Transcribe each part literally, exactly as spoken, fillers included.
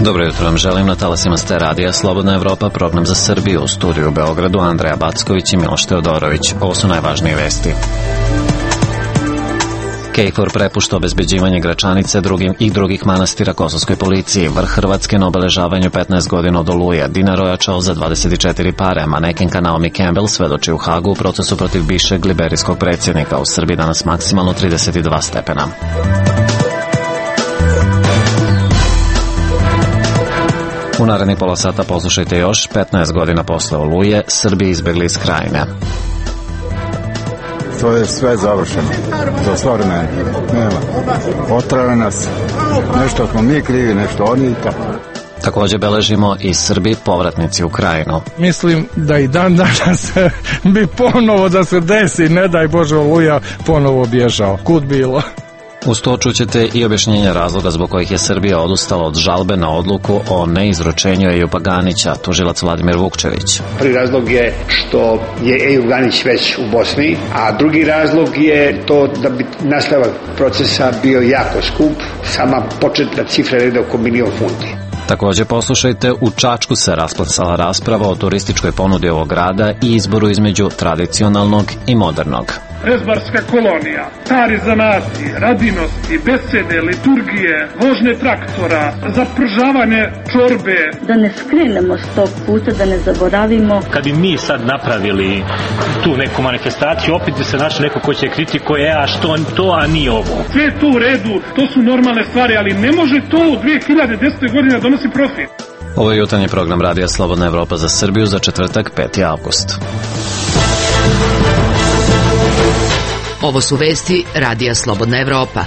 Dobro jutro vam želim na talasima Ste radija Slobodna Evropa, program za Srbiju, u studiju u Beogradu Andreja Backović i Miloš Teodorović. Ovo su najvažnije vesti. KFOR prepušta obezbeđivanje Gračanice drugim i drugih manastira kosovskoj policiji. Vrh Hrvatske na obeležavanju petnaest godina od Oluje. Dinar ojačao za dvadeset četiri pare. Manekenka Naomi Campbell svedoči u Hagu u procesu protiv bivšeg liberijskog predsjednika. U Srbiji danas maksimalno trideset dva stepena. U narednih pola sata poslušajte još. petnaest godina posle Oluje, Srbi izbjegli iz Krajine. To je sve završeno. Za sve vremena. Nema. Otrave nas. Nešto smo mi krivi, nešto oni i tako. Također beležimo i Srbi povratnici u Krajinu. Mislim da i dan danas bi ponovo da se desi, ne daj Bože Oluja, ponovo bježao. Kud bilo? Uz to čućete i objašnjenje razloga zbog kojih je Srbija odustala od žalbe na odluku o neizručenju Ejupa Ganića, tužilac Vladimir Vukčević. Prvi razlog je što je Ejup Ganić već u Bosni, a drugi razlog je to da bi nastavak procesa bio jako skup, sama početna cifra je oko milion funti. Također poslušajte, u Čačku se rasplasala rasprava o turističkoj ponudi ovog grada i izboru između tradicionalnog i modernog. Rezbarska kolonija, stari zanati, radinosti, besede, liturgije, vožnje traktora, zapržavanje čorbe. Da ne skrenemo s tog puta, da ne zaboravimo. Kad bi mi sad napravili tu neku manifestaciju, opet bi se našli neko ko će kritikuje, a što to, a nije ovo. Sve je to u redu, to su normalne stvari, ali ne može to u dve hiljade desete. godine donosi profit. Ovo je jutarnji program Radija Slobodna Evropa za Srbiju za četvrtak, peti avgust. Ovo su vesti Radija Slobodna Evropa.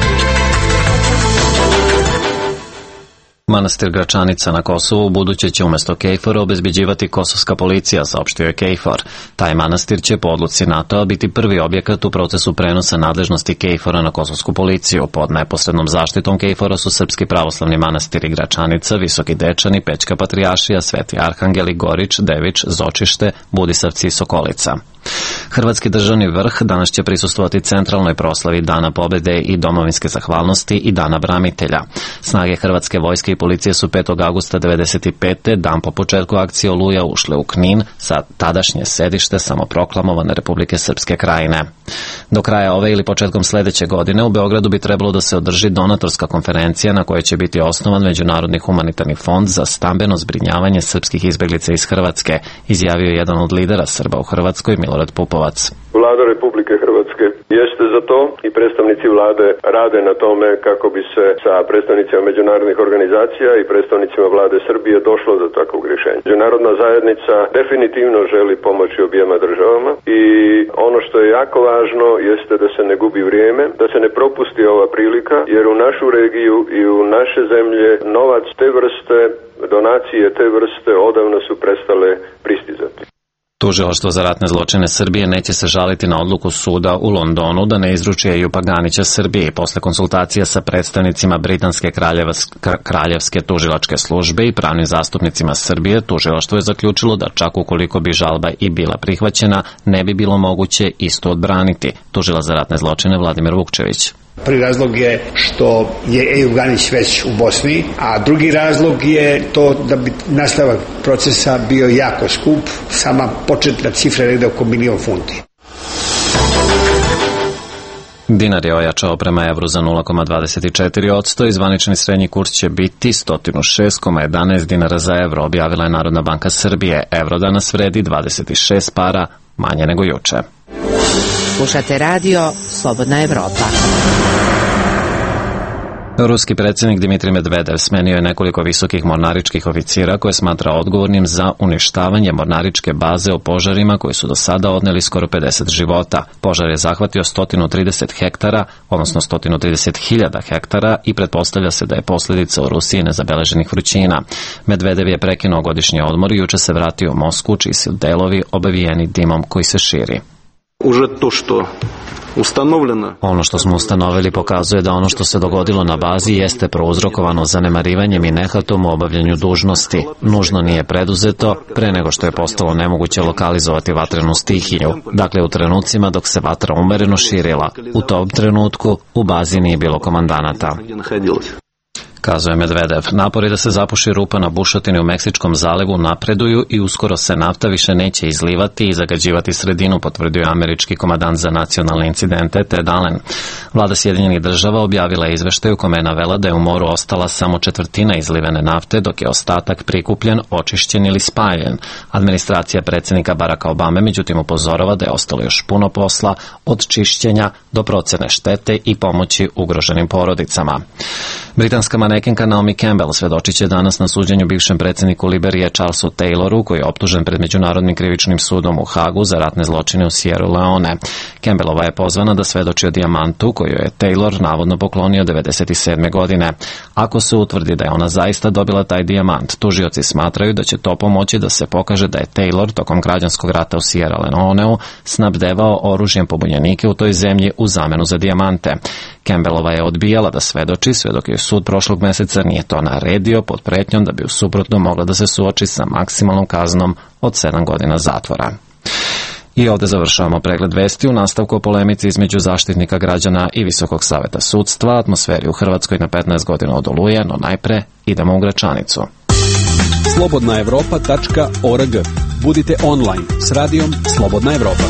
Manastir Gračanica na Kosovu buduće će umjesto KFOR-a obezbeđivati kosovska policija, saopštio je KFOR. Taj manastir će po odluci NATO-a biti prvi objekat u procesu prenosa nadležnosti KFOR-a na kosovsku policiju. Pod neposrednom zaštitom KFOR-a su srpski pravoslavni manastiri Gračanica, Visoki Dečani, Pećka Patrijaršija, Sveti Arhangeli, Gorič, Devič, Zočište, Budisavci i Sokolica. Hrvatski državni vrh danas će prisustvovati centralnoj proslavi Dana pobjede i domovinske zahvalnosti i Dana branitelja. Snage Hrvatske vojske i policije su petog avgusta devedeset pete. dan po početku akcije Oluja ušle u Knin sa tadašnje sedište samoproklamovane Republike Srpske Krajine. Do kraja ove ili početkom sljedeće godine u Beogradu bi trebalo da se održi donatorska konferencija na kojoj će biti osnovan Međunarodni humanitarni fond za stambeno zbrinjavanje srpskih izbjeglica iz Hrvatske, izjavio je jedan od lidera Srba u Hrvatskoj, Milorad Pupovac. Vlada Republike Hrvatske jeste za to i predstavnici vlade rade na tome kako bi se sa predstavnicima međunarodnih organizacija i predstavnicima vlade Srbije došlo do takvog rješenja. Međunarodna zajednica definitivno želi pomoći objema državama i ono što je jako važno jeste da se ne gubi vrijeme, da se ne propusti ova prilika, jer u našu regiju i u naše zemlje novac te vrste, donacije te vrste odavno su prestale pristizati. Tužilaštvo za ratne zločine Srbije neće se žaliti na odluku suda u Londonu da ne izruči Ejupa Ganića Srbiji. Posle konsultacija sa predstavnicima Britanske kraljevske tužilačke službe i pravnim zastupnicima Srbije, tužilaštvo je zaključilo da čak ukoliko bi žalba i bila prihvaćena, ne bi bilo moguće isto odbraniti. Tužilac za ratne zločine Vladimir Vukčević. Prvi razlog je što je Ejup Ganić već u Bosni, a drugi razlog je to da bi nastavak procesa bio jako skup, sama početna cifra je oko milion funti. Dinar je ojačao prema evru za nula zarez dvadeset četiri posto i zvanični srednji kurs će biti sto šest zarez jedanaest dinara za evro, objavila je Narodna banka Srbije. Evro danas vredi dvadeset šest para, manje nego juče. Slušate radio Slobodna Evropa. Ruski predsjednik Dimitrij Medvedev smenio je nekoliko visokih mornaričkih oficira koje smatra odgovornim za uništavanje mornaričke baze o požarima koji su do sada odneli skoro pedeset života. Požar je zahvatio sto trideset hektara, odnosno sto trideset hiljada hektara i pretpostavlja se da je posljedica u Rusiji nezabeleženih vrućina. Medvedev je prekinuo godišnji odmor i juče se vratio u Moskvu, čiji su delovi obavijeni dimom koji se širi. Ono što smo ustanovili pokazuje da ono što se dogodilo na bazi jeste prouzrokovano zanemarivanjem i nehatom u obavljanju dužnosti. Nužno nije preduzeto pre nego što je postalo nemoguće lokalizovati vatrenu stihiju. Dakle, u trenucima dok se vatra umereno širila. U tom trenutku u bazi nije bilo komandanata. kazuje Medvedev. Napori da se zapuši rupa na bušotini u Meksičkom zalivu napreduju i uskoro se nafta više neće izlivati i zagađivati sredinu, potvrdio je američki komadant za nacionalne incidente Ted Allen. Vlada Sjedinjenih država objavila je izveštaj u kome je navela da je u moru ostala samo četvrtina izlivene nafte, dok je ostatak prikupljen, očišćen ili spaljen. Administracija predsjednika Baracka Obame međutim upozorava da je ostalo još puno posla od čišćenja do procene štete i pomoći ugroženim porodicama. Britanska manekenka Naomi Campbell svedočit će danas na suđenju bivšem predsjedniku Liberije Charlesu Tayloru, koji je optužen pred Međunarodnim krivičnim sudom u Hagu za ratne zločine u Sierra Leone. Campbellova je pozvana da svedoči o dijamantu koju je Taylor navodno poklonio devedeset sedme godine. Ako se utvrdi da je ona zaista dobila taj dijamant, tužioci smatraju da će to pomoći da se pokaže da je Taylor tokom građanskog rata u Sierra Leoneu snabdevao oružjem pobunjenike u toj zemlji u zamenu za dijamante. Campbellova je odbijala da svedoči, sve dok je sud prošlog meseca nije to naredio pod pretnjom da bi u suprotno mogla da se suoči sa maksimalnom kaznom od sedam godina zatvora. I ovde završavamo pregled vesti u nastavku o polemici između zaštitnika građana i Visokog saveta sudstva, atmosferi u Hrvatskoj na petnaest godina od Oluje, no najpre idemo u Gračanicu. slobodna evropa tačka org. Budite online s radijom Slobodna Evropa.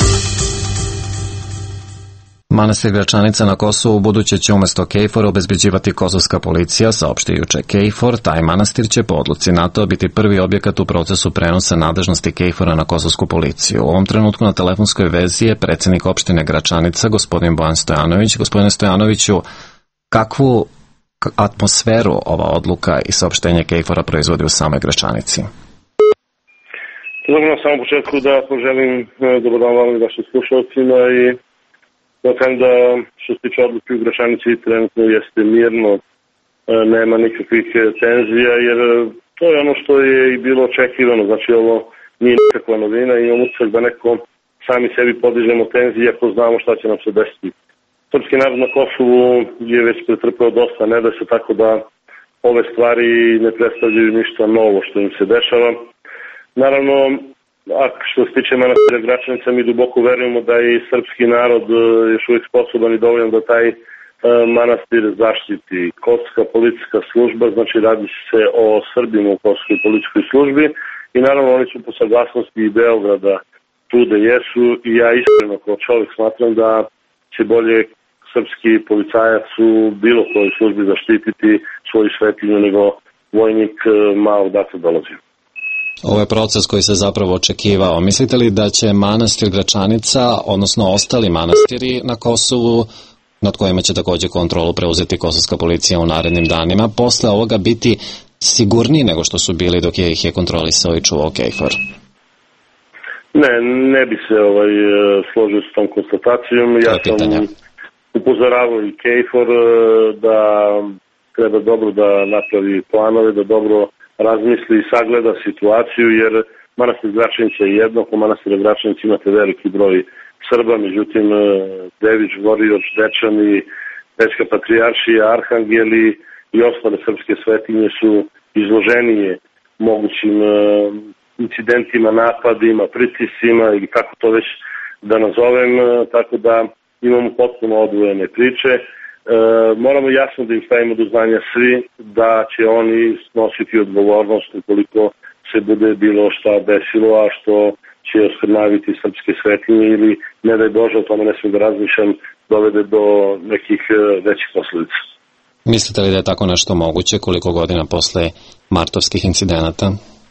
Manastir Gračanica na Kosovu buduće će umjesto KFOR obezbeđivati kosovska policija, saopštio juče KFOR. Taj manastir će po odluci NATO biti prvi objekat u procesu prenosa nadležnosti KFOR-a na kosovsku policiju. U ovom trenutku na telefonskoj vezi je predsjednik opštine Gračanica, gospodin Bojan Stojanović. Gospodine Stojanoviću, kakvu atmosferu ova odluka i saopštenje KFOR-a proizvodi u samoj Gračanici? Dobro, na samom početku da poželim dobar dan vam i vašim slušalcima i da kažem da što se tiče odluke u Gračanici trenutno jeste mirno, nema nikakvih tenzija, jer to je ono što je i bilo očekivano, znači ovo nije nikakva novina i imam utisak da neko sami sebi podižemo tenzije ako znamo šta će nam se desiti. Srpski narod na Kosovu je već pretrpeo dosta, ne da se tako da ove stvari ne predstavljaju ništa novo što im se dešava. Naravno, a što se tiče manastira Gračanica, mi duboko verujemo da je i srpski narod još uvijek sposoban i dovoljan da taj manastir zaštiti. Kosovska policijska služba, znači radi se o Srbima u Kosovskoj policijskoj službi i naravno oni su po saglasnosti i Beograda tu da jesu i ja iskreno kao čovjek smatram da će bolje srpski policajac u bilo kojoj službi zaštititi svoju svetinju nego vojnik malo odakle dolazi. Ovo je proces koji se zapravo očekivao. Mislite li da će manastir Gračanica, odnosno ostali manastiri na Kosovu, nad kojima će također kontrolu preuzeti kosovska policija u narednim danima, posle ovoga biti sigurniji nego što su bili dok je ih je kontrolisao i čuvao KFOR? Ne, ne bi se ovaj, složio s tom konstatacijom. Ja sam upozoravao i KFOR da treba dobro da napravi planove, da dobro razmisli i sagleda situaciju, jer manastir Gračanica je jedno, po manastiru Gračanica imate veliki broj Srba, međutim Dević, Vorioč, Dečani, Pećka patrijaršija, Arhangeli i ostale srpske svetinje su izloženije mogućim incidentima, napadima, pritiscima ili kako to već da nazovem, tako da imamo potpuno odvojene priče. E, moramo jasno da im stavimo do znanja svi da će oni snositi odgovornost ukoliko se bude bilo šta desilo, a što će oskrnaviti srpske svetinje ili, ne daj Bože, o tome ne smijem da razmišljam, dovede do nekih većih posljedica. Mislite li da je tako nešto moguće koliko godina posle martovskih incidenata?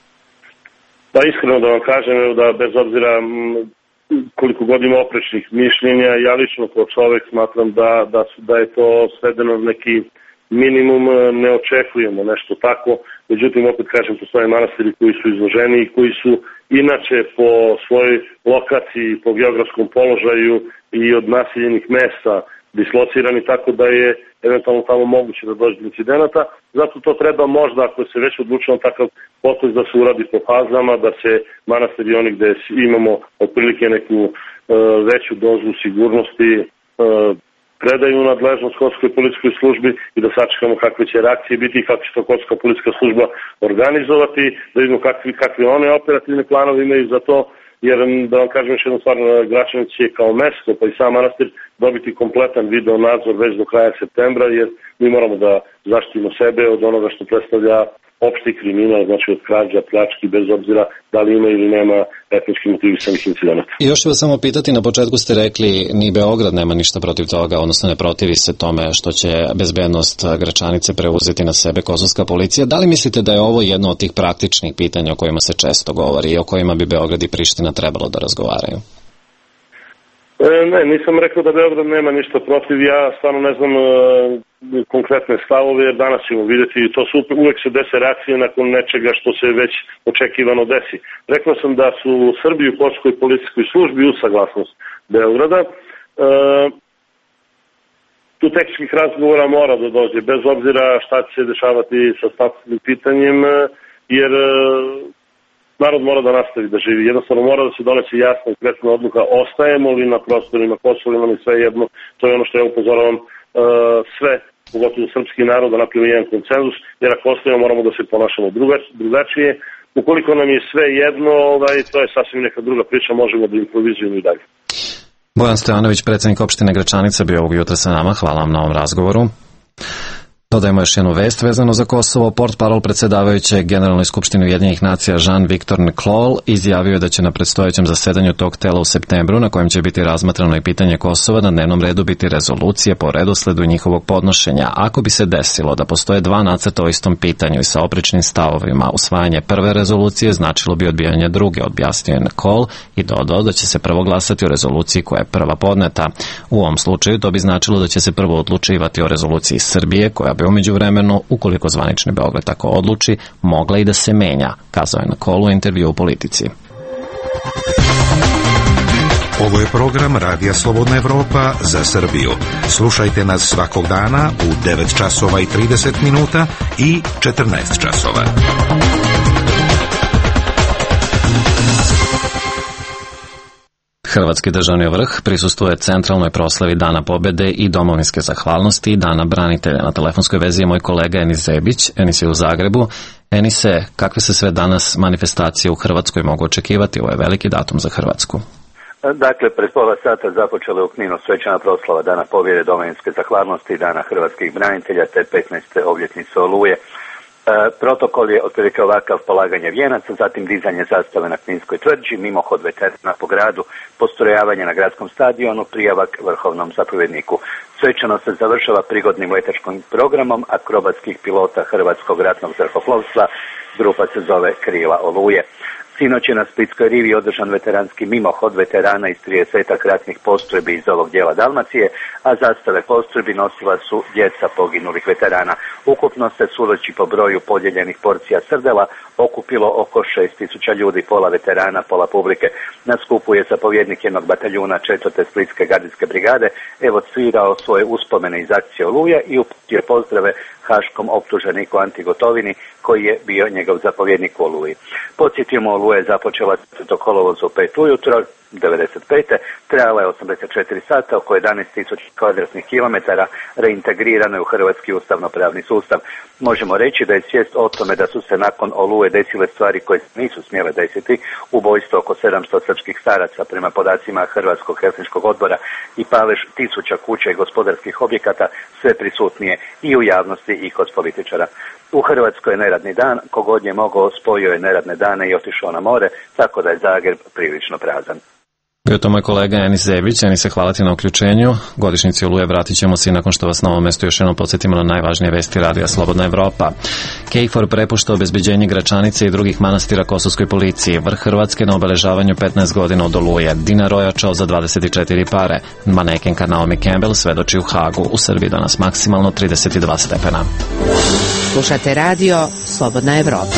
Pa iskreno da vam kažem da bez obzira koliko god ima oprečnih mišljenja, ja lično kao čovjek smatram da, da, da je to svedeno neki minimum, ne očekujemo nešto tako, međutim opet kažem postoje manastiri koji su izloženi i koji su inače po svojoj lokaciji, po geografskom položaju i od naseljenih mesta dislocirani, tako da je eventualno tamo moguće da dođe do incidenata. Zato to treba možda, ako se već odlučilo takav potez, da se uradi po fazama, da se manastiri oni gde imamo otprilike neku e, veću dozu sigurnosti e, predaju nadležnost Kosovskoj policijskoj službi i da sačekamo kakve će reakcije biti i kako će to Kosovska policijska služba organizovati, da vidimo kakvi, kakve one operativne planove imaju za to. jer da vam kažem još jednu stvar, Gračanici je kao mesto, pa i sam manastir dobiti kompletan video nadzor već do kraja septembra, jer mi moramo da zaštitimo sebe od onoga što predstavlja opšti kriminal, znači od krađa, pljački, bez obzira da li ima ili nema etnički motivisanih incidenata. I još ću vas samo pitati, na početku ste rekli ni Beograd nema ništa protiv toga, odnosno ne protivi se tome što će bezbednost Gračanice preuzeti na sebe kosovska policija. Da li mislite da je ovo jedno od tih praktičnih pitanja o kojima se često govori i o kojima bi Beograd i Priština trebalo da razgovaraju? E, ne, nisam rekao da Beograd nema ništa protiv, ja stvarno ne znam e, konkretne stavove, jer danas ćemo vidjeti i to su uvek se dese reakcije nakon nečega što se već očekivano desi. Rekao sam da su Srbi u kosovskoj policijskoj službi uz saglasnost Beograda. E, tu tehničkih razgovora mora da dođe, bez obzira šta će se dešavati sa statusnim pitanjem, jer e, narod mora da nastavi da živi. Jednostavno mora da se donese jasna i konkretna odluka, ostajemo li na prostorima Kosova ili sve jedno. To je ono što ja upozoravam uh, sve, pogotovo srpski narod, da napravimo jedan konsenzus, jer ako ostajemo moramo da se ponašamo drugačije. Ukoliko nam je sve jedno, ovaj, to je sasvim neka druga priča, možemo da improvizujemo i dalje. Bojan Stojanović, predsjednik opštine Gračanica, bio ovog jutra sa nama. Hvala vam na ovom razgovoru. Dodajemo još jednu vest vezano za Kosovo. Portparol predsjedavajućeg Generalnoj skupštini Ujedinjenih nacija Jean-Victor Nicol izjavio je da će na predstojećem zasedanju tog tela u septembru, na kojem će biti razmatrano i pitanje Kosova, na dnevnom redu biti rezolucije po redosledu njihovog podnošenja. Ako bi se desilo da postoje dva nacrta o istom pitanju i sa oprečnim stavovima, usvajanje prve rezolucije značilo bi odbijanje druge, objasnio je Nicol i dodao da će se prvo glasati o rezoluciji koja je prva podneta. U ovom slučaju to bi značilo da će se prvo odlučivati o rezoluciji Srbije, koja bi u međuvremenu, ukoliko zvanični Beograd tako odluči, mogla i da se menja, kazao je Nicol u intervju u Politici. Ovo je program Radija Slobodna Evropa za Srbiju. Slušajte nas svakog dana u devet časova i trideset minuta i četrnaest časova. Hrvatski državni vrh prisustvuje centralnoj proslavi Dana pobjede i domovinske zahvalnosti i Dana branitelja. Na telefonskoj vezi je moj kolega Enis Zebić. Enis je u Zagrebu. Enise, kakve se sve danas manifestacije u Hrvatskoj mogu očekivati? Ovo je veliki datum za Hrvatsku. Dakle, pred pola sata započela je u Kninu svečana proslava Dana pobjede, domovinske zahvalnosti i Dana hrvatskih branitelja te petnaeste obljetnice Oluje. E, protokol je otprilike ovakav: polaganje vijenaca, zatim dizanje zastave na Kninskoj tvrđi, mimohod veterana po gradu, postrojavanje na gradskom stadionu, prijavak vrhovnom zapovjedniku. Svečano se završava prigodnim letačkim programom akrobatskih pilota Hrvatskog ratnog zrakoplovstva. Grupa se zove Krila Oluje. Sinoć je na Splitskoj rivi održan veteranski mimohod veterana iz tridesetak ratnih postrojbi iz ovog dijela Dalmacije, a zastave postrojbi nosila su djeca poginulih veterana. Ukupno se, sudeći po broju podijeljenih porcija srdela, okupilo oko šest tisuća ljudi, pola veterana, pola publike. Na skupu je zapovjednik jednog bataljuna četvrte Splitske gardijske brigade evocirao svoje uspomene iz akcije Oluja i uputio pozdrave haškom optuženiku Anti Gotovini, koji je bio njegov zapovjednik u Oluji. Podsjetimo, Oluja je započela četvrtog kolovoza u pet ujutro, devedeset pete trajala je osamdeset četiri sata, oko jedanaest tisuća kvadratnih kilometara, reintegrirano je u hrvatski ustavno-pravni sustav. Možemo reći da je svijest o tome da su se nakon Oluje desile stvari koje nisu smjele desiti, ubojstvo oko sedamsto srpskih staraca prema podacima Hrvatskog helsinškog odbora i palež tisuća kuća i gospodarskih objekata, sve prisutnije i u javnosti i kod političara. U Hrvatskoj je neradni dan, kogod je mogao spojio je neradne dane i otišao na more, tako da je Zagreb prilično prazan. Bio to moj kolega Enis Zebić. Enis, se hvala ti na uključenju. Godišnjici Oluje vratit ćemo se i nakon što vas na ovom mjestu još jednom podsjetimo na najvažnije vesti Radija Slobodna Evropa. KFOR prepušta obezbeđenje Gračanice i drugih manastira kosovskoj policiji. Vrh Hrvatske na obeležavanju petnaest godina od Oluje. Dinar ojačao za dvadeset četiri pare. Manekenka Naomi Campbell svedoči u Hagu. U Srbiji danas maksimalno trideset dva stepena. Slušate radio Slobodna Evropa.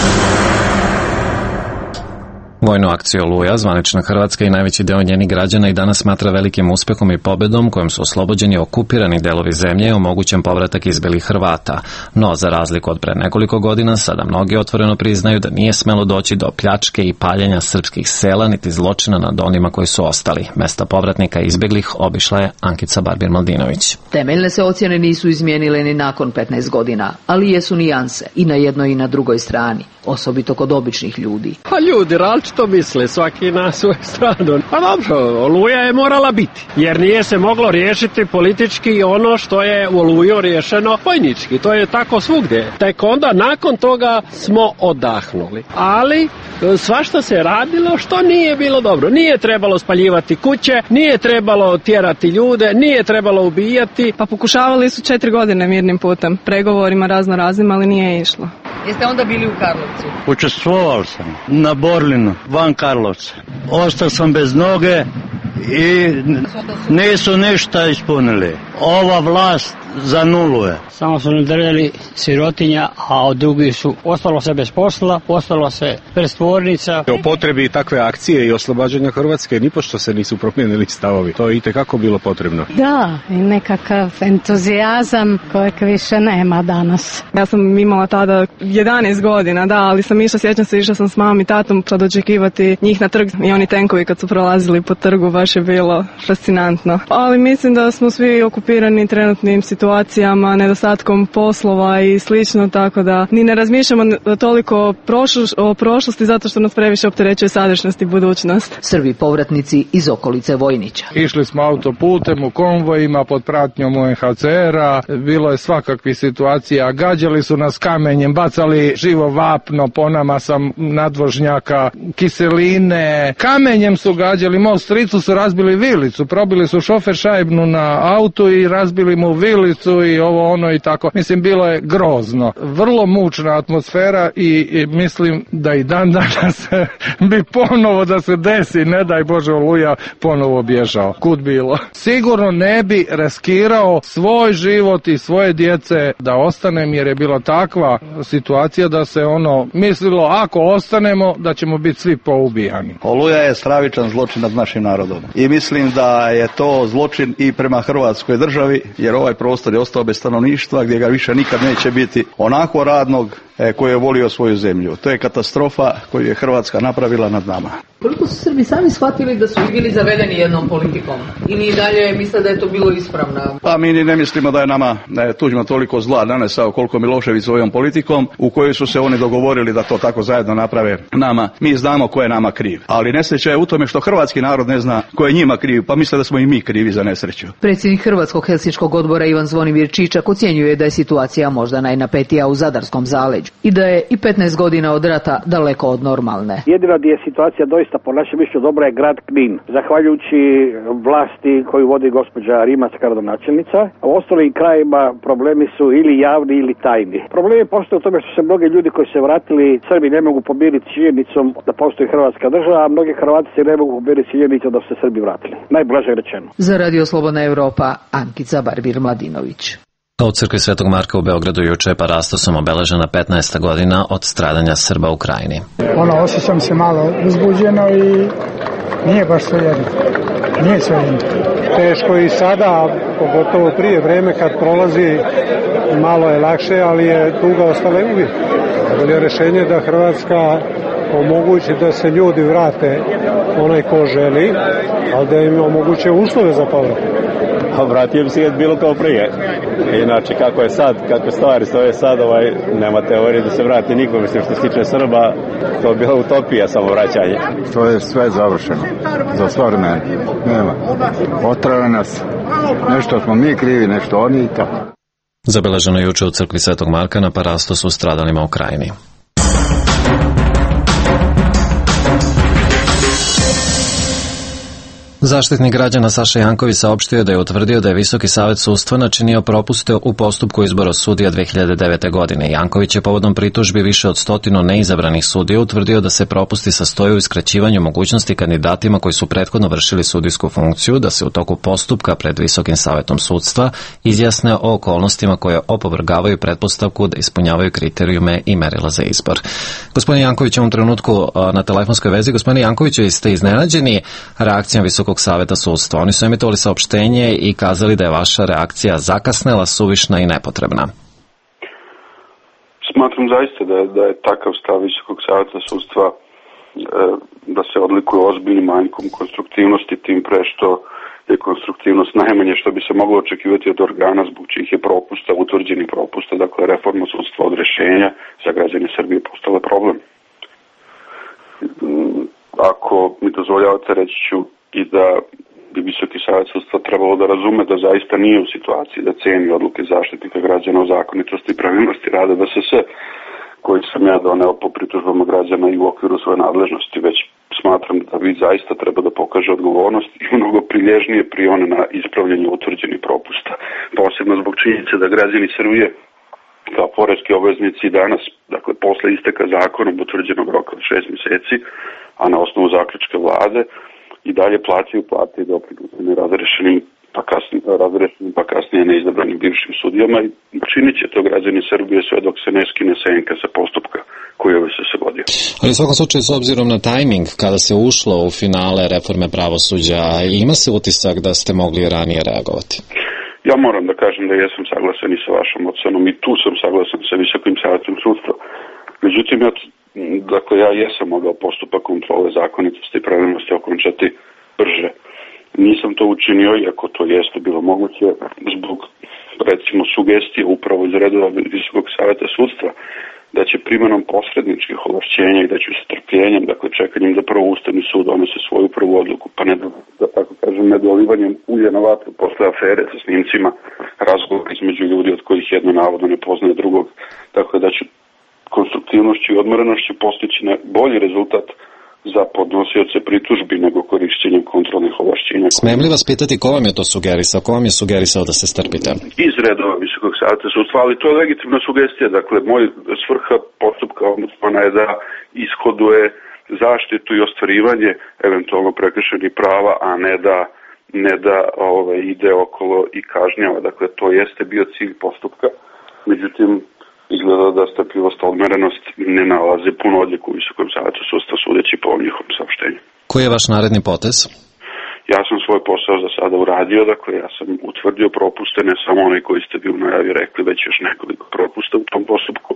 Vojnu akciju Oluja, zvanična Hrvatska i najveći deo njenih građana i danas smatra velikim uspehom i pobedom kojom su oslobođeni okupirani delovi zemlje i omogućen povratak izbelih Hrvata. No, za razliku od pre nekoliko godina, sada mnogi otvoreno priznaju da nije smelo doći do pljačke i paljenja srpskih sela, niti zločina nad onima koji su ostali. Mesta povratnika izbeglih obišla je Ankica Barbir-Maldinović. Temeljne se ocjene nisu izmijenile ni nakon petnaest godina, ali jesu nijanse i na jednoj i na drugoj strani, osobito kod običnih ljudi. Pa ljudi, različito različito misle, svaki na svoju stranu. Pa dobro, Oluja je morala biti, jer nije se moglo riješiti politički ono što je u Oluju riješeno vojnički. To je tako svugdje. Tek onda nakon toga smo odahnuli. Ali svašta se radilo što nije bilo dobro. Nije trebalo spaljivati kuće, nije trebalo tjerati ljude, nije trebalo ubijati. Pa pokušavali su četiri godine mirnim putem, pregovorima razno raznim, ali nije išlo. Jeste onda bili u Karlovcu? Učestvovao sam na Borlinu, van Karlovca. Ostao sam bez noge i nisu ništa ispunili. Ova vlast za nulu je. Samo su nadrljali sirotinja, a od drugi su ostalo se bez posla, ostalo se bez tvornica. O potrebi takve akcije i oslobađanja Hrvatske nipošto se nisu promijenili stavovi. To je itekako bilo potrebno. Da, i nekakav entuzijazam kojeg više nema danas. Ja sam imala tada jedanaest godina, da, ali sam išla, sjećam se, išla sam s mamom i tatom sad očekivati njih na trg i oni tenkovi kad su prolazili po trgu, baš je bilo fascinantno. Ali mislim da smo svi okupirani trenutnim situacijama, nedostatkom poslova i slično, tako da ni ne razmišljamo toliko o prošlosti zato što nas previše opterećuje sadašnjost i budućnost. Srbi povratnici iz okolice Vojnića. Išli smo autoputem u konvojima pod pratnjom U N H C R-a, bilo je svakakvih situacija, gađali su nas kamenjem, bacali živo vapno po nama sa nadvožnjaka, kiseline, kamenjem su gađali, mog stricu su razbili vilicu, probili su šofer šajbnu na autu i razbili mu vilicu i ovo ono i tako. Mislim, bilo je grozno. Vrlo mučna atmosfera i, i mislim da i dan danas bi ponovo da se desi, ne daj Bože, Oluja ponovo bježao. Kud bilo? Sigurno ne bi riskirao svoj život i svoje djece da ostanem, jer je bila takva situacija da se ono mislilo, ako ostanemo da ćemo biti svi poubijani. Oluja je stravičan zločin nad našim narodom i mislim da je to zločin i prema Hrvatskoj državi, jer ovaj prostor je ostao bez stanovništva gdje ga više nikad neće biti onako radnog e, koji je volio svoju zemlju. To je katastrofa koju je Hrvatska napravila nad nama. Koliko su Srbi sami shvatili da su i bili zavedeni jednom politikom? Ili i dalje misle da je to bilo ispravno? Pa mi ni ne mislimo da je nama ne, Tuđman toliko zla nanesao koliko Milošević svojom politikom u kojoj su se oni dogovorili da to tako zajedno naprave nama. Mi znamo ko je nama kriv. Ali nesreća je u tome što hrvatski narod ne zna ko je njima kriv, pa misle da smo i mi krivi za nesreću. Predsjednik Hrvatskog helsinškog odbora Ivan Zvonimir Čičak ocjenjuje da je situacija možda najnapetija u Zadarskom zaleđu i da je i petnaest godina od rata daleko od normalne. Jedino gdje je situacija doista po našem mišljenju dobra je grad Knin, zahvaljujući vlasti koju vodi gospođa Rimac, gradonačelnica. U ostalim krajima problemi su ili javni ili tajni. Problem je postoji u tome što se mnogi ljudi koji se vratili Srbi ne mogu pomiriti činjenicom da postoji Hrvatska država, a mnogi Hrvati se ne mogu pomiriti činjenicom da su se Srbi vratili. Najblaže rečeno. Za Radio Slobodna Evropa, Ankica Barbir Mladinović. U crkvi Svetog Marka u Beogradu juče parastosom obeležena petnaesta godina od stradanja Srba u Krajini. Ono, osjećam se malo uzbuđeno i nije baš sve jedno. Nije sve jedno. Teško i sada, pogotovo prije vreme kad prolazi, malo je lakše, ali je tuga ostala uvijek. Bolje je rješenje da Hrvatska omogući da se ljudi vrate onaj ko želi, ali da im omoguće uslove za povrat. A vratio bi se bilo kao prije. Inače, kako je sad, kako stvari stoje sad, ovaj, nema teorije da se vrati niko. Mislim, što se tiče Srba, to je bila utopija samo vraćanje. To je sve završeno. Za sve vremena. Nema. Otrave nas. Nešto smo mi krivi, nešto oni i tako. Zabeleženo juče u crkvi Svetog Marka na parastosu stradalima u Krajini. Zaštitnik građana Saša Janković saopštio da je utvrdio da je Visoki savet sudstva načinio propuste u postupku izbora sudija dve hiljade devete. godine. Janković je povodom pritužbi više od stotinu neizabranih sudija utvrdio da se propusti sastoje u iskraćivanju mogućnosti kandidatima koji su prethodno vršili sudijsku funkciju da se u toku postupka pred Visokim savetom sudstva izjasne o okolnostima koje opovrgavaju pretpostavku da ispunjavaju kriterijume i merila za izbor. Gospodin Janković je u ovom trenutku na telefonskoj vezi. Gospodin Janković, jeste iznenađeni reakcijom Visokog saveta sudstva? Oni su emitovali saopštenje i kazali da je vaša reakcija zakasnela, suvišna i nepotrebna. Smatram zaista da je, da je takav stav Visokog saveta sudstva e, da se odlikuje ozbiljnim manjkom konstruktivnosti, tim pre što je konstruktivnost najmanje što bi se moglo očekivati od organa zbog čijih je propusta, utvrđeni propusta, dakle reforma sudstva od rješenja za građane Srbije postala problem. dozvoljavate, reći ću i da bi Visoki savet sudstva trebalo da razume da zaista nije u situaciji da ceni odluke Zaštitnika građana o zakonitosti i pravilnosti rada D S S, koji sam ja doneo po pritužbama građana i u okviru svoje nadležnosti, već smatram da vi zaista treba da pokaže odgovornost i mnogo prilježnije prione na ispravljanje utvrđenih propusta. Posebno zbog činjenice da građani Srbije kao poreski obveznici danas, dakle posle isteka zakonom utvrđenog roka od šest mjeseci, a na osnovu zaključka vlade, i dalje plaćaju plate i doprinose nerazrešenim pa kasnije, razrešenim pa kasnije neizabranim bivšim sudijama i činit će to građani Srbije sve dok se ne skine senka sa postupka koji ovaj se se vodio. Ali u svakom slučaju, s obzirom na tajming, kada se ušlo u finale reforme pravosuđa, ima se utisak da ste mogli ranije reagovati? Ja moram da kažem da jesam saglasan i sa vašom ocenom i tu sam saglasan sa Visokim savetom sudstva. Međutim, ja, dakle, ja jesam mogao postupak kontrole zakonitosti i pravilnosti okončati brže. Nisam to učinio, iako to jeste bilo moguće, zbog, recimo, sugestije upravo iz redova Visokog saveta sudstva, da će primjenom posredničkih ovlašćenja i da će s trpljenjem, dakle čekanjem da prvo Ustavni sud donese svoju prvu odluku, pa ne da, da tako kažem, nedolivanjem ulja na vatru posle afere sa snimcima razgovora između ljudi od kojih jedno navodno ne poznaje drugog, dakle da će konstruktivnošću i odmorenošću postići bolji rezultat za podnosioce pritužbi nego korišćenjem kontrolnih ovlašćenja. Smijem li vas pitati ko vam je to sugerisao? Ko vam je sugerisao da se strpite? Iz redova Visokog saveta sudstva, ali to je legitimna sugestija. Dakle, moj svrha postupka ombudsmana je da ishoduje zaštitu i ostvarivanje eventualno prekršenih prava, a ne da ne da ove, ide okolo i kažnjava. Dakle, to jeste bio cilj postupka. Međutim, izgleda da strpljivost, odmerenost ne nalaze puno odjeku u Visokom savetu sudstva sudeći po njihovom saopštenju. Koji je vaš naredni potez? Ja sam svoj posao za sada uradio, dakle ja sam utvrdio propuste, ne samo onaj koji ste vi u najavi rekli, već još nekoliko propusta u tom postupku.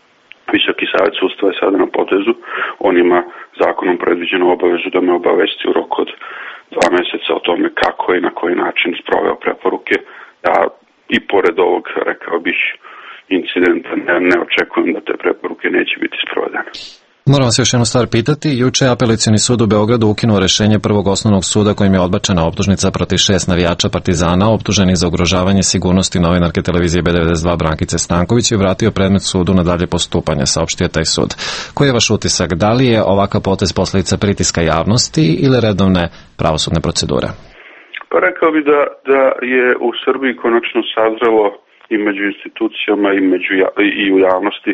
Visoki savet sudstva je sada na potezu, on ima zakonom predviđenu obavezu da me obavesti u roku od dva meseca o tome kako i na koji način sproveo preporuke. Ja i pored ovog, rekao bih, incidenta ne, ne očekujem da te preporuke neće biti sprovedene. Moram vas još jednu stvar pitati. Juče je Apelacioni sud u Beogradu ukinuo rešenje prvog osnovnog suda kojim je odbačena optužnica protiv šest navijača Partizana optuženih za ugrožavanje sigurnosti novinarke televizije B devedeset dva Brankice Stanković i vratio predmet sudu na dalje postupanje, saopštio taj sud. Koji je vaš utisak? Da li je ovakav potez posledica pritiska javnosti ili redovne pravosudne procedure? Pa rekao bi da, da je u Srbiji konačno sazrelo i među institucijama i, među, i u javnosti e,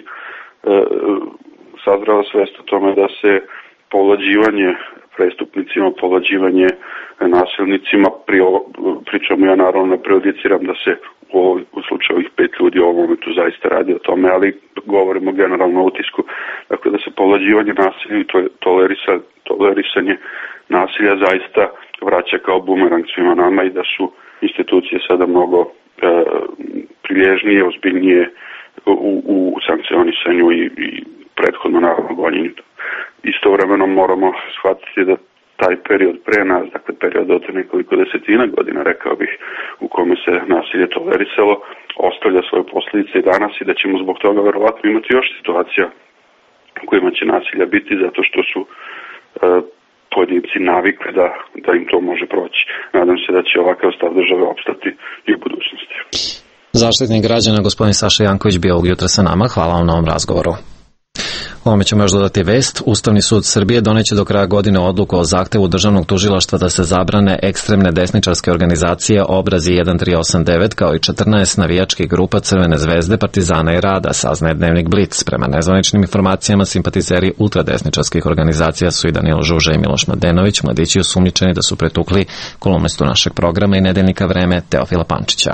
sazrela svest o tome da se povlađivanje prestupnicima, povlađivanje nasilnicima, pri, pričamo ja naravno ne prejudiciram da se u, u slučaju ovih pet ljudi u ovom momentu zaista radi o tome, ali govorimo generalno o utisku. Dakle, da se povlađivanje nasilja i to tolerisa, tolerisanje nasilja zaista vraća kao bumerang svima nama i da su institucije sada mnogo e, prilježnije, ozbiljnije u, u sankcionisanju i, i prethodno naravno gonjenju. Istovremeno moramo shvatiti da taj period pre nas, dakle period od nekoliko desetina godina, rekao bih, u kome se nasilje tolerisalo, ostavlja svoje posljedice i danas i da ćemo zbog toga verovatno imati još situacija u kojima će nasilja biti zato što su e, pojedinci navikli da, da im to može proći. Nadam se da će ovakav stav države opstati i u budućnosti. Zaštitnik građana gospodin Saša Janković bio ovog jutra sa nama. Hvala vam na ovom razgovoru. Ovome ćemo još dodati vest. Ustavni sud Srbije doneće do kraja godine odluku o zahtevu državnog tužilaštva da se zabrane ekstremne desničarske organizacije Obrazi jedan tri osam devet kao i četrnaest navijačkih grupa Crvene zvezde, Partizana i Rada, saznaje dnevnik Blic. Prema nezvaničnim informacijama, simpatizeri ultradesničarskih organizacija su i Danilo Žuža i Miloš Mladenović, mladići osumnjičeni da su pretukli kolumnistu našeg programa i nedeljnika Vreme Teofila Pančića.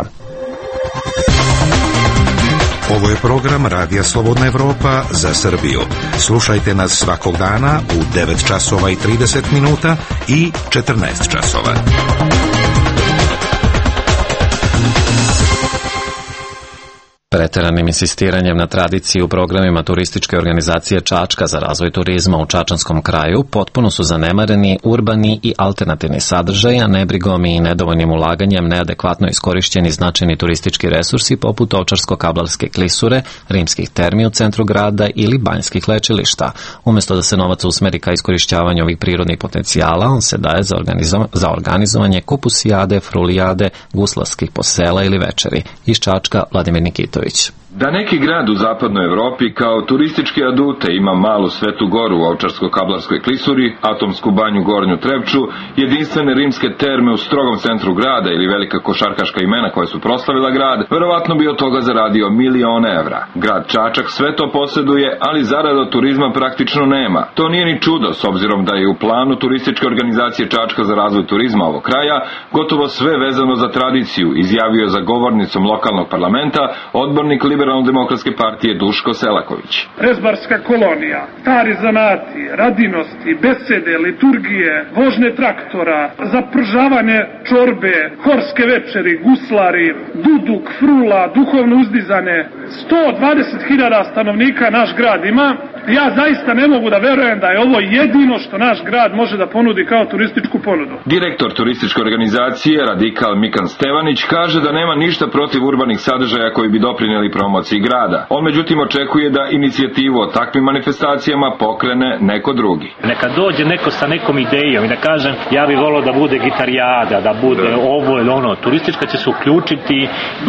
Ovo je program Radija Slobodna Evropa za Srbiju. Slušajte nas svakog dana u devet časova i trideset minuta i četrnaest časova. Preteranim insistiranjem na tradiciji u programima turističke organizacije Čačka za razvoj turizma u čačanskom kraju potpuno su zanemareni urbani i alternativni sadržaj, a nebrigom i nedovoljnim ulaganjem neadekvatno iskorišćeni značajni turistički resursi poput Ovčarsko-Kablarske klisure, rimskih termi u centru grada ili banjskih lečilišta. Umesto da se novac usmeri ka iskorišćavanju ovih prirodnih potencijala, on se daje za, organizo- za organizovanje kupusijade, frulijade, guslarskih posela ili večeri. Iz Čačka Vladimir Nikitović. Da neki grad u zapadnoj Evropi kao turistički adute ima malu Svetu Goru u Ovčarsko-Kablarskoj klisuri, atomsku banju Gornju Trepču, jedinstvene rimske terme u strogom centru grada ili velika košarkaška imena koja su proslavila grad, verovatno bi od toga zaradio milione evra. Grad Čačak sve to posjeduje, ali zarada od turizma praktično nema. To nije ni čudo, s obzirom da je u planu turističke organizacije Čačka za razvoj turizma ovog kraja gotovo sve vezano za tradiciju, izjavio za govornicom lokalnog parlamenta odbornik Liberalno-demokratske partije Duško Selaković. Rezbarska kolonija, stari zanati, radinosti, besede, liturgije, vožne traktora, zapržavanje čorbe, horske večeri, guslari, duduk, frula, duhovno uzdizane, sto dvadeset hiljada stanovnika naš grad ima. Ja zaista ne mogu da verujem da je ovo jedino što naš grad može da ponudi kao turističku ponudu. Direktor turističke organizacije, radikal Mikan Stevanić, kaže da nema ništa protiv urbanih sadržaja koji bi doprinijeli promociji grada. On međutim očekuje da inicijativu o takvim manifestacijama pokrene neko drugi. Neka dođe neko sa nekom idejom i da kažem ja bih volio da bude gitarijada, da bude da. ovo ili ono. Turistička će se uključiti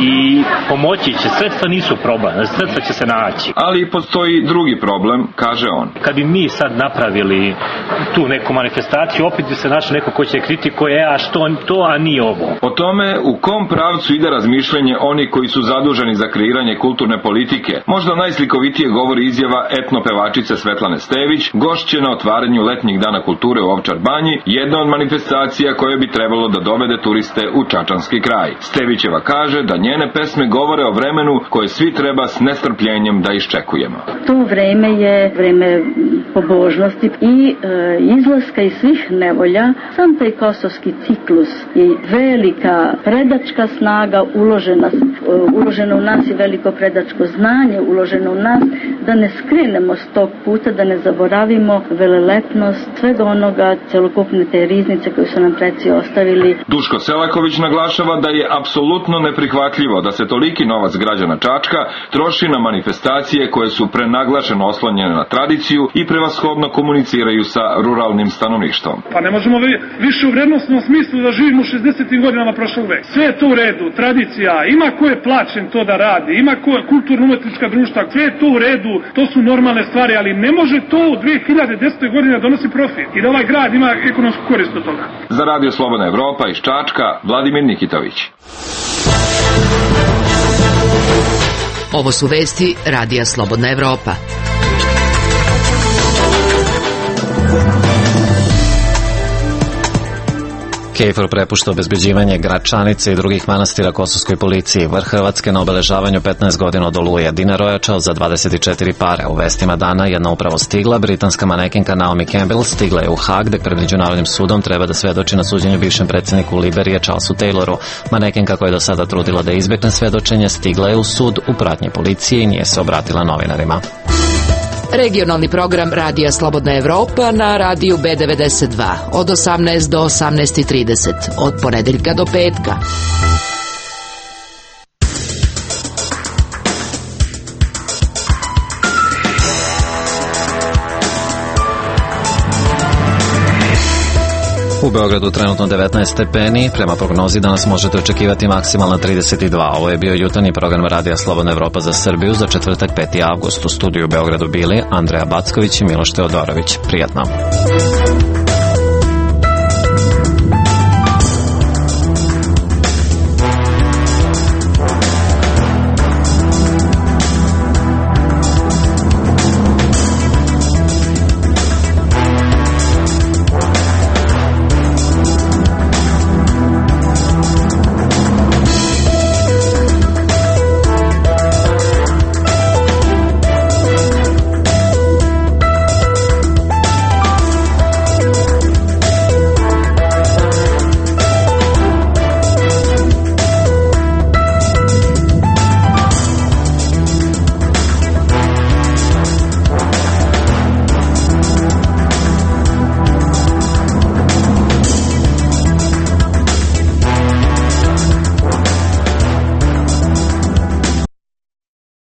i pomoći će. Sredstva nisu problem, sredstva će se naći. Ali postoji drugi problem, kaže on. Kad bi mi sad napravili tu neku manifestaciju, opet bi se našao neko ko će kritikuje, a što to, a nije ovo. O tome u kom pravcu ide razmišljanje oni koji su zaduženi za kreiranje kulturne politike. Možda najslikovitije govori izjava etnopevačice Svetlane Stević, gošće na otvaranju letnjih dana kulture u Ovčar banji, jedna od manifestacija koje bi trebalo da dovede turiste u čačanski kraj. Stevićeva kaže da njene pesme govore o vremenu koje svi treba s nestrpljenjem da iščekujemo. To vreme je vreme pobožnosti i e, izlaska iz svih nevolja. Sam taj kosovski ciklus je velika predačka snaga uložena, uložena u nas i veliko predačko znanje uloženo u nas, da ne skrenemo s tog puta, da ne zaboravimo velelepnost svega onoga, celokupne te riznice koje su nam preci ostavili. Duško Selaković naglašava da je apsolutno neprihvatljivo da se toliki novac građana Čačka troši na manifestacije koje su prenaglašeno oslonjene na tradiciju i prevashodno komuniciraju sa ruralnim stanovništvom. Pa ne možemo više u vrednostnom smislu da živimo u šezdesetim godinama prošlog veka. Sve je to u redu, tradicija, ima ko je plaćen to da radi, ima ko je kulturno-umetnička društva, sve je to u redu, to su normalne stvari, ali ne može to u dve hiljade desete. godine donosi profit i da ovaj grad ima ekonomsku korist od toga. Za Radio Slobodna Evropa iz Čačka, Vladimir Nikitović. Ovo su vesti Radija Slobodna Evropa. KFOR prepušta obezbeđivanje Gračanice i drugih manastira kosovskoj policiji. Vrh Hrvatske na obeležavanju petnaest godina od Oluje. Dinar ojačao za dvadeset četiri pare. U vestima dana jedna upravo stigla. Britanska manekenka Naomi Campbell stigla je u Hag, gde pred Međunarodnim sudom treba da svedoči na suđenju bivšem predsjedniku Liberije Charlesu Tayloru. Manekenka koja je do sada trudila da izbjegne svedočenje stigla je u sud u pratnji policije i nije se obratila novinarima. Regionalni program Radija Slobodna Evropa na radiju B devedeset dva od osamnaest do osamnaest trideset od ponedeljka do petka. U Beogradu trenutno devetnaest stepeni, prema prognozi danas možete očekivati maksimalno trideset dva. Ovo je bio jutarnji program Radija Slobodna Evropa za Srbiju za četvrtak peti avgust. U studiju u Beogradu bili Andreja Backović i Miloš Teodorović. Prijatno.